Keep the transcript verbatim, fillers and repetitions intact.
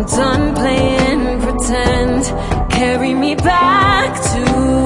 I'm done playing pretend. Carry me back to